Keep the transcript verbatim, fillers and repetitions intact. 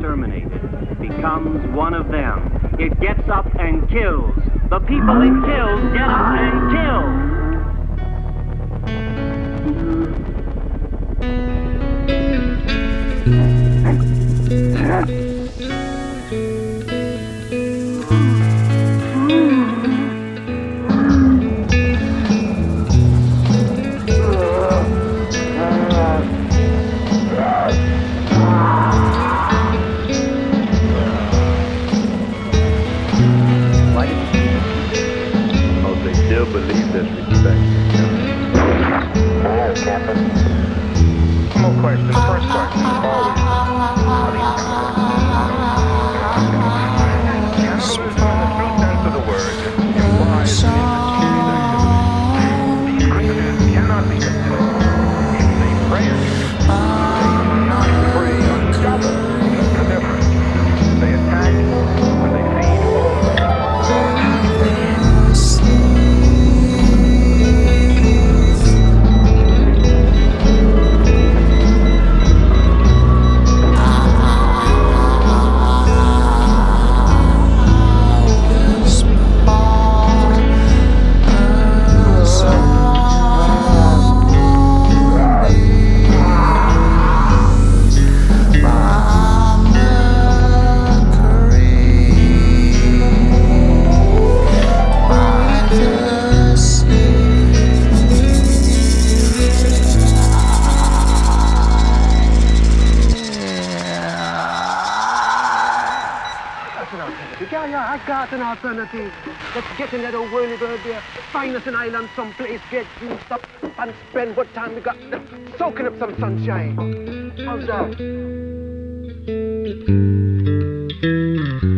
exterminated becomes one of them. It gets up and kills. The people it kills get up and kill. Believe there's respect. Hello, Captain. No question. First question. Always. Cannabis, in the true sense of the word, implies these creatures cannot be controlled. If they prey on you, they do not prey on each other. That's the difference. They attack when they feed only. Yeah, yeah, I got an alternative. Let's get in that old whirly bird there, find us an island someplace, get juiced up, and spend what time we got soaking up some sunshine. How's that?